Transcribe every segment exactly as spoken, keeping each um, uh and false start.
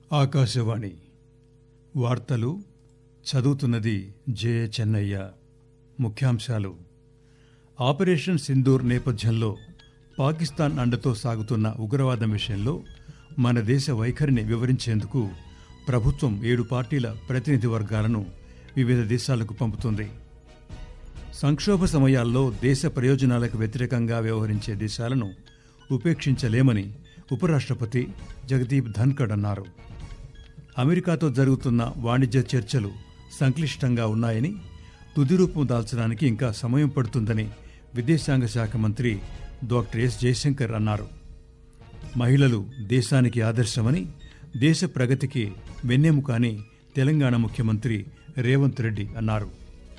ఆకాశవాణి వార్తలు చదువుతున్నది జె చెన్నయ్య. ముఖ్యాంశాలు: ఆపరేషన్ సింధూర్ నేపథ్యంలో పాకిస్తాన్ అండతో సాగుతున్న ఉగ్రవాదం విషయంలో మన దేశ వైఖరిని వివరించేందుకు ప్రభుత్వం ఏడు పార్టీల ప్రతినిధి వర్గాలను వివిధ దేశాలకు పంపుతుంది. సంక్షోభ సమయాల్లో దేశ ప్రయోజనాలకు వ్యతిరేకంగా వ్యవహరించే దేశాలను ఉపేక్షించలేమని ఉపరాష్ట్రపతి జగదీప్ ధన్కడ్ అన్నారు. అమెరికాతో జరుగుతున్న వాణిజ్య చర్చలు సంక్లిష్టంగా ఉన్నాయని, తుది రూపం దాల్చడానికి ఇంకా సమయం పడుతుందని విదేశాంగ శాఖ మంత్రి డాక్టర్ ఎస్ జయశంకర్ అన్నారు. మహిళలు దేశానికి ఆదర్శమని, దేశ ప్రగతికి వెన్నెముక అని తెలంగాణ ముఖ్యమంత్రి రేవంత్ రెడ్డి అన్నారు.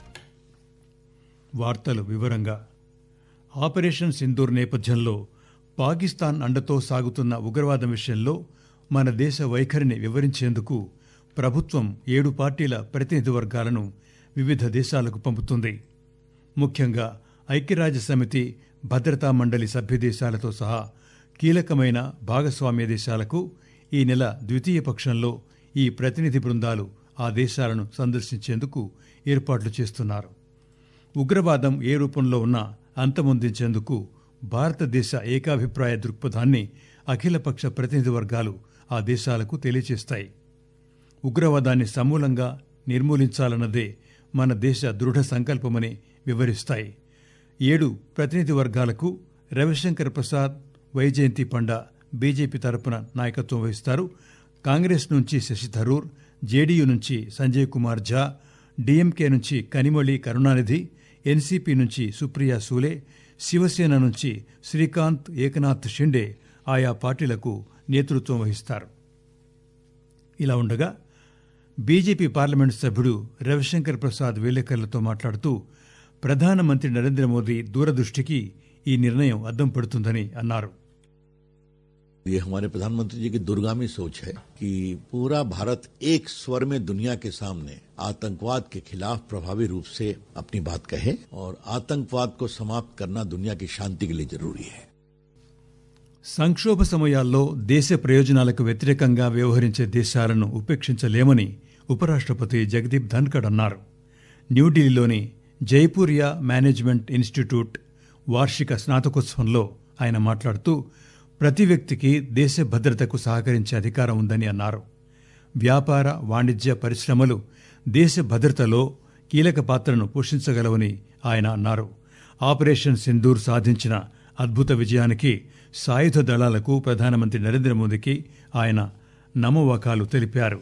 వార్తలు వివరంగా: ఆపరేషన్ సింధూర్ నేపథ్యంలో పాకిస్తాన్ అండతో సాగుతున్న ఉగ్రవాదం విషయంలో మన దేశ వైఖరిని వివరించేందుకు ప్రభుత్వం ఏడు పార్టీల ప్రతినిధి వర్గాలను వివిధ దేశాలకు పంపుతుంది. ముఖ్యంగా ఐక్యరాజ్య సమితి, భద్రతా మండలి సభ్య దేశాలతో సహా కీలకమైన భాగస్వామ్య దేశాలకు ఈ నెల ద్వితీయ పక్షంలో ఈ ప్రతినిధి బృందాలు ఆ దేశాలను సందర్శించేందుకు ఏర్పాట్లు చేస్తున్నారు. ఉగ్రవాదం ఏ రూపంలో ఉన్నా అంతమొందించేందుకు భారతదేశ ఏకాభిప్రాయ దృక్పథాన్ని అఖిలపక్ష ప్రతినిధి వర్గాలు ఆ దేశాలకు తెలియచేస్తాయి. ఉగ్రవాదాన్ని సమూలంగా నిర్మూలించాలన్నదే మన దేశ దృఢ సంకల్పమని వివరిస్తాయి. ఏడు ప్రతినిధి వర్గాలకు రవిశంకర్ ప్రసాద్, వైజయంతి పండా బీజేపీ తరపున నాయకత్వం వహిస్తారు. కాంగ్రెస్ నుంచి శశి థరూర్, జేడీయూ నుంచి సంజయ్ కుమార్ ఝా, డీఎంకే నుంచి కనిమొళి కరుణానిధి, ఎన్సీపీ నుంచి సుప్రియా సూలే, శివసేన నుంచి శ్రీకాంత్ ఏకనాథ్ షిండే ఆయా పార్టీలకు నేతృత్వం వహిస్తారు. ఇలా ఉండగా బీజేపీ పార్లమెంటు సభ్యుడు రవిశంకర్ ప్రసాద్ విలేకరులతో మాట్లాడుతూ ప్రధానమంత్రి నరేంద్ర మోదీ దూరదృష్టికి ఈ నిర్ణయం అద్దం పడుతుందని అన్నారు. ये हमारे प्रधानमंत्री जी की दूरगामी सोच है कि पूरा भारत एक स्वर में दुनिया के सामने आतंकवाद के खिलाफ प्रभावी रूप से अपनी बात कहे और आतंकवाद को समाप्त करना दुनिया की शांति के लिए जरूरी है. సంక్షోభ సమయాల్లో దేశ ప్రయోజనాలకు వ్యతిరేకంగా వ్యవహరించే దేశాలను ఉపేక్షించలేమని ఉపరాష్ట్రపతి జగదీప్ ధన్కడ్ అన్నారు. న్యూఢిల్లీలోని జైపూరియా మేనేజ్మెంట్ ఇన్స్టిట్యూట్ వార్షిక స్నాతకోత్సవంలో ఆయన మాట్లాడుతూ ప్రతి వ్యక్తికి దేశ భద్రతకు సహకరించే అధికారం ఉందని అన్నారు. వ్యాపార, వాణిజ్య పరిశ్రమలు దేశ భద్రతలో కీలక పాత్రను పోషించగలవని ఆయన అన్నారు. ఆపరేషన్ సింధూర్ సాధించిన అద్భుత విజయానికి సాయుధ దళాలకు ప్రధానమంత్రి నరేంద్ర మోదీకి ఆయన నమోవాకాలు తెలిపారు.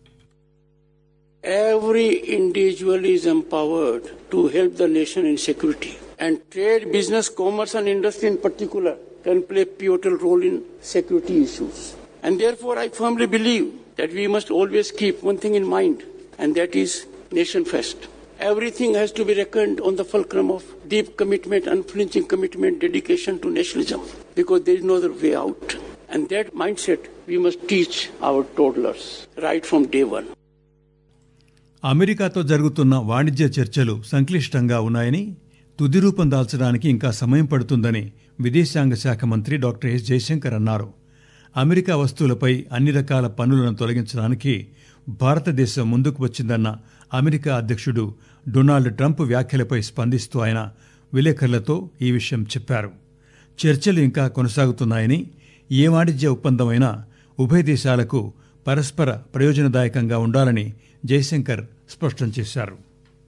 Every individual is empowered to help the nation in security, and trade, business, commerce and industry in particular can play a pivotal role in security issues. And therefore I firmly believe that we must always keep one thing in mind, and that is nation first. Everything has to be reckoned on the fulcrum of deep commitment, unflinching commitment, dedication to nationalism, because there is no other way out. And that mindset we must teach our toddlers right from day one. అమెరికాతో జరుగుతున్న వాణిజ్య చర్చలు సంక్లిష్టంగా ఉన్నాయని, తుది రూపం దాల్చడానికి ఇంకా సమయం పడుతుందని విదేశాంగ శాఖ మంత్రి డాక్టర్ ఎస్ జయశంకర్ అన్నారు. అమెరికా వస్తువులపై అన్ని రకాల పన్నులను తొలగించడానికి భారతదేశం ముందుకు వచ్చిందన్న అమెరికా అధ్యక్షుడు డొనాల్డ్ ట్రంప్ వ్యాఖ్యలపై స్పందిస్తూ ఆయన విలేకరులతో ఈ విషయం చెప్పారు. చర్చలు ఇంకా కొనసాగుతున్నాయని, ఏ వాణిజ్య ఒప్పందమైనా ఉభయ దేశాలకు పరస్పర ప్రయోజనదాయకంగా ఉండాలని జయశంకర్ స్పష్టం చేశారు.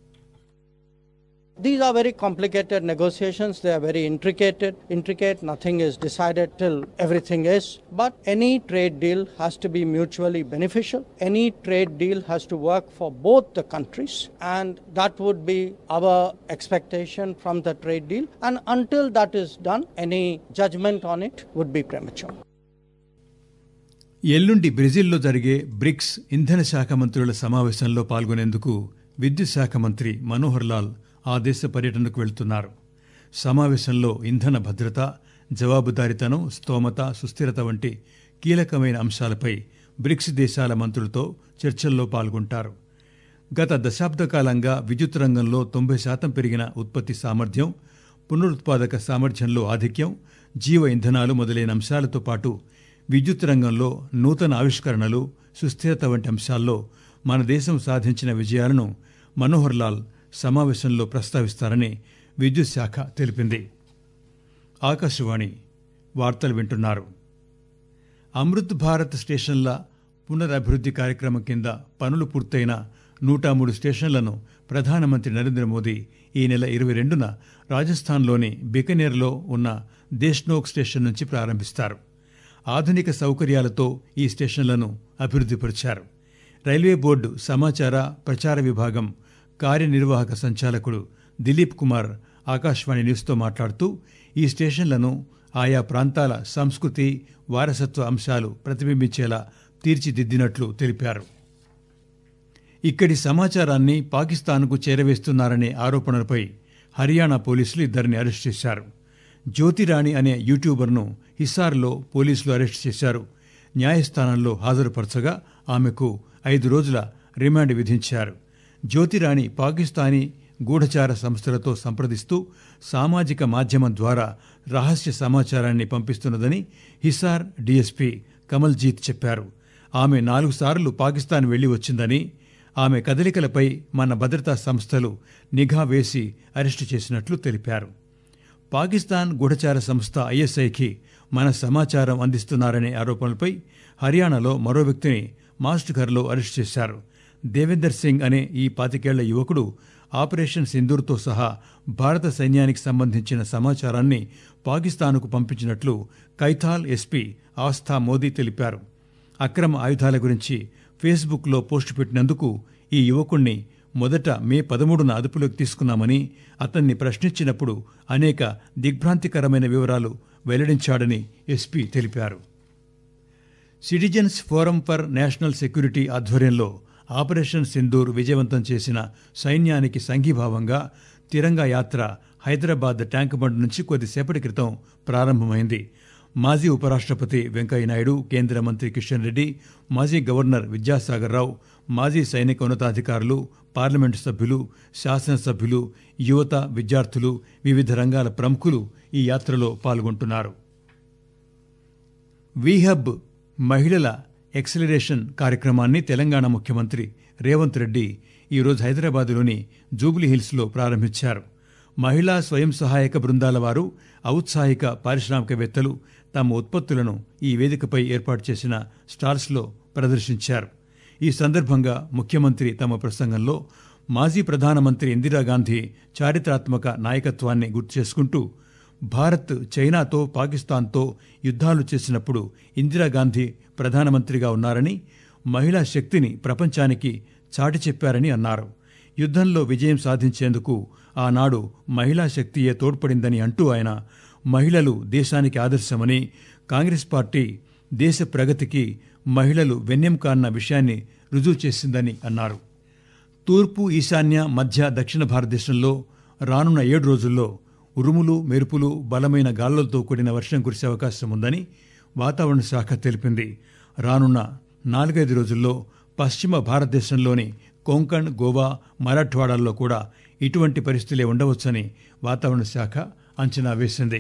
These are very complicated negotiations. They are very intricate. Intricate. Nothing is decided till everything is. But any trade deal has to be mutually beneficial. Any trade deal has to work for both the countries, and that would be our expectation from the trade deal. And until that is done, any judgment on it would be premature. ఎల్లుండి బ్రెజిల్లో జరిగే bricks ఇంధన శాఖ మంత్రుల సమావేశంలో పాల్గొనేందుకు విద్యుత్ శాఖ మంత్రి మనోహర్ లాల్ ఆ దేశ పర్యటనకు వెళ్తున్నారు. సమావేశంలో ఇంధన భద్రత, జవాబుదారీతనం, స్తోమత, సుస్థిరత వంటి కీలకమైన అంశాలపై బ్రిక్స్ దేశాల మంత్రులతో చర్చల్లో పాల్గొంటారు. గత దశాబ్ద కాలంగా విద్యుత్ రంగంలో తొంభై శాతం పెరిగిన ఉత్పత్తి సామర్థ్యం, పునరుత్పాదక సామర్థ్యంలో ఆధిక్యం, జీవ ఇంధనాలు మొదలైన అంశాలతో పాటు విద్యుత్ రంగంలో నూతన ఆవిష్కరణలు, సుస్థిరత వంటి అంశాల్లో మన దేశం సాధించిన విజయాలను మనోహర్ లాల్ సమావేశంలో ప్రస్తావిస్తారని విద్యుత్ శాఖ తెలిపింది. ఆకాశవాణి వార్తలు వింటున్నారు. అమృత్ భారత్ స్టేషన్ల పునరభివృద్ధి కార్యక్రమం కింద పనులు పూర్తయిన నూట మూడు స్టేషన్లను ప్రధానమంత్రి నరేంద్ర మోదీ ఈ నెల ఇరవై రెండున రాజస్థాన్లోని బికనేర్లో ఉన్న దేశ్నోక్ స్టేషన్ నుంచి ప్రారంభిస్తారు. ఆధునిక సౌకర్యాలతో ఈ స్టేషన్లను అభివృద్ధిపరిచారు. రైల్వే బోర్డు సమాచార ప్రచార విభాగం కార్యనిర్వాహక సంచాలకుడు దిలీప్ కుమార్ ఆకాశవాణి న్యూస్తో మాట్లాడుతూ ఈ స్టేషన్లను ఆయా ప్రాంతాల సంస్కృతి, వారసత్వ అంశాలు ప్రతిబింబించేలా తీర్చిదిద్దినట్లు తెలిపారు. ఇక్కడి సమాచారాన్ని పాకిస్తాన్కు చేరవేస్తున్నారనే ఆరోపణలపై హర్యానా పోలీసులు ఇద్దరిని అరెస్ట్ చేశారు. జ్యోతిరాణి అనే యూట్యూబర్ను హిసార్లో పోలీసులు అరెస్ట్ చేశారు. న్యాయస్థానంలో హాజరుపరచగా ఆమెకు ఐదు రోజుల రిమాండ్ విధించారు. జ్యోతిరాణి పాకిస్తానీ గూఢచార సంస్థలతో సంప్రదిస్తూ సామాజిక మాధ్యమం ద్వారా రహస్య సమాచారాన్ని పంపిస్తున్నదని హిసార్ డీఎస్పీ కమల్జీత్ చెప్పారు. ఆమె నాలుగు సార్లు పాకిస్తాన్ వెళ్లి వచ్చిందని, ఆమె కదలికలపై మన భద్రతా సంస్థలు నిఘా వేసి అరెస్టు చేసినట్లు తెలిపారు. పాకిస్తాన్ గూఢచార సంస్థ ఐఎస్ఐకి మన సమాచారం అందిస్తున్నారనే ఆరోపణలపై హర్యానాలో మరో వ్యక్తిని మాస్ట్ఘర్లో అరెస్టు చేశారు. దేవేందర్ సింగ్ అనే ఈ పాతికేళ్ల యువకుడు ఆపరేషన్ సింధూర్తో సహా భారత సైన్యానికి సంబంధించిన సమాచారాన్ని పాకిస్తాన్కు పంపించినట్లు కైథాల్ ఎస్పీ ఆస్థా మోదీ తెలిపారు. అక్రమ ఆయుధాల గురించి ఫేస్బుక్లో పోస్టు పెట్టినందుకు ఈ యువకుణ్ణి మొదట మే పదమూడున అదుపులోకి తీసుకున్నామని, అతన్ని ప్రశ్నించినప్పుడు అనేక దిగ్భ్రాంతికరమైన వివరాలు వెల్లడించాడని ఎస్పీ తెలిపారు. Citizens forum for national security ఆధ్వర్యంలో ఆపరేషన్ సింధూర్ విజయవంతం చేసిన సైన్యానికి సంఘీభావంగా తిరంగా యాత్ర హైదరాబాద్ ట్యాంక్ బండ్ నుంచి కొద్దిసేపటి క్రితం ప్రారంభమైంది. మాజీ ఉపరాష్ట్రపతి వెంకయ్యనాయుడు, కేంద్ర మంత్రి కిషన్ రెడ్డి, మాజీ గవర్నర్ విద్యాసాగర్ రావు, మాజీ సైనిక ఉన్నతాధికారులు, పార్లమెంటు సభ్యులు, శాసనసభ్యులు, యువత, విద్యార్థులు, వివిధ రంగాల ప్రముఖులు ఈ యాత్రలో పాల్గొంటున్నారు. వీహబ్ మహిళల ఎక్సలరేషన్ కార్యక్రమాన్ని తెలంగాణ ముఖ్యమంత్రి రేవంత్ రెడ్డి ఈరోజు హైదరాబాద్లోని జూబ్లీహిల్స్లో ప్రారంభించారు. మహిళా స్వయం సహాయక బృందాల వారు, ఔత్సాహిక పారిశ్రామికవేత్తలు తమ ఉత్పత్తులను ఈ వేదికపై ఏర్పాటు చేసిన స్టాల్స్లో ప్రదర్శించారు. ఈ సందర్భంగా ముఖ్యమంత్రి తమ ప్రసంగంలో మాజీ ప్రధానమంత్రి ఇందిరాగాంధీ చారిత్రాత్మక నాయకత్వాన్ని గుర్తు చేసుకుంటూ, భారత్ చైనాతో, పాకిస్తాన్తో యుద్ధాలు చేసినప్పుడు ఇందిరాగాంధీ ప్రధానమంత్రిగా ఉన్నారని, మహిళా శక్తిని ప్రపంచానికి చాటి చెప్పారని అన్నారు. యుద్ధంలో విజయం సాధించేందుకు ఆనాడు మహిళా శక్తియే తోడ్పడిందని అంటూ ఆయన, మహిళలు దేశానికి ఆదర్శమని, కాంగ్రెస్ పార్టీ దేశ ప్రగతికి మహిళలు వెన్నెముక అన్న విషయాన్ని రుజువు చేసిందని అన్నారు. తూర్పు, ఈశాన్య, మధ్య, దక్షిణ భారతదేశంలో రానున్న ఏడు రోజుల్లో ఉరుములు, మెరుపులు, బలమైన గాలులతో కూడిన వర్షం కురిసే అవకాశం ఉందని వాతావరణ శాఖ తెలిపింది. రానున్న నాలుగైదు రోజుల్లో పశ్చిమ భారతదేశంలోని కొంకణ్, గోవా, మరాఠ్వాడాల్లో కూడా ఇటువంటి పరిస్థితులే ఉండవచ్చని వాతావరణ శాఖ అంచనా వేసింది.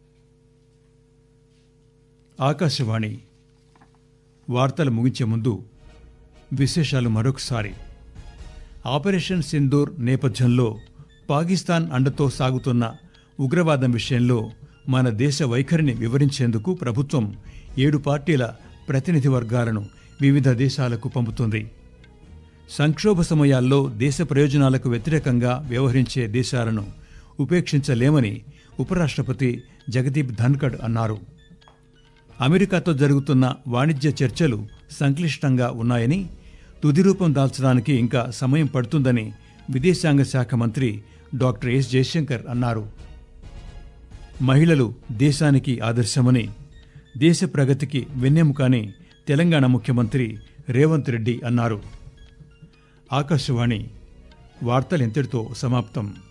ఆకాశవాణి వార్తలు ముగించే ముందు విశేషాలు మరొకసారి. ఆపరేషన్ సింధూర్ నేపథ్యంలో పాకిస్తాన్ అండతో సాగుతున్న ఉగ్రవాదం విషయంలో మన దేశ వైఖరిని వివరించేందుకు ప్రభుత్వం ఏడు పార్టీల ప్రతినిధి వర్గాలను వివిధ దేశాలకు పంపుతుంది. సంక్షోభ సమయాల్లో దేశ ప్రయోజనాలకు వ్యతిరేకంగా వ్యవహరించే దేశాలను ఉపేక్షించలేమని ఉపరాష్ట్రపతి జగదీప్ ధన్కడ్ అన్నారు. అమెరికాతో జరుగుతున్న వాణిజ్య చర్చలు సంక్లిష్టంగా ఉన్నాయని, తుది రూపం దాల్చడానికి ఇంకా సమయం పడుతుందని విదేశాంగ శాఖ మంత్రి డాక్టర్ ఎస్ జయశంకర్ అన్నారు. మహిళలు దేశానికి ఆదర్శమని, దేశ ప్రగతికి వెన్నెముకని తెలంగాణ ముఖ్యమంత్రి రేవంత్ రెడ్డి అన్నారు. ఆకాశవాణి వార్తలు ఇంతటితో సమాప్తం.